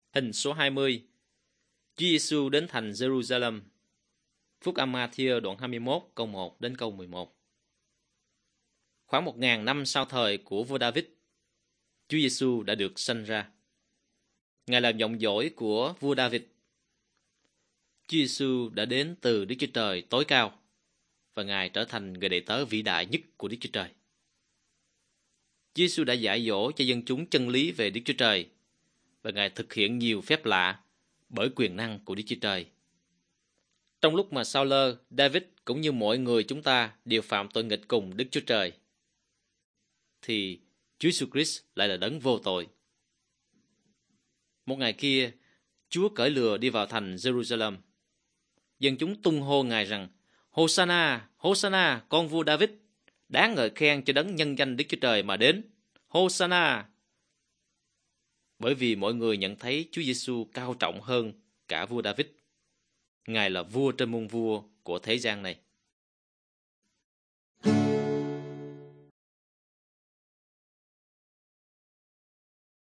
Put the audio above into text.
Hình số 20. Chúa Giêsu đến thành Jerusalem. Phúc âm Ma-thi-ơ đoạn 21 câu 1 đến câu 11. Khoảng 1000 năm sau thời của vua David, Chúa Giêsu đã được sanh ra. Ngài là dòng dõi của vua David. Chúa Giêsu đã đến từ Đức Chúa Trời tối cao và Ngài trở thành người đệ tớ vĩ đại nhất của Đức Chúa Trời. Chúa Giêsu đã dạy dỗ cho dân chúng chân lý về Đức Chúa Trời và Ngài thực hiện nhiều phép lạ bởi quyền năng của Đức Chúa Trời. Trong lúc mà Sao-lơ, David cũng như mọi người chúng ta đều phạm tội nghịch cùng Đức Chúa Trời, thì Chúa Giêsu Christ lại là đấng vô tội. Một ngày kia, Chúa cưỡi lừa đi vào thành Jerusalem. Dân chúng tung hô Ngài rằng: Hosanna, Hosanna, con vua David, đáng ngợi khen cho đấng nhân danh Đức Chúa Trời mà đến. Hosanna! Bởi vì mọi người nhận thấy Chúa Giêsu cao trọng hơn cả vua David. Ngài là vua trên muôn vua của thế gian này.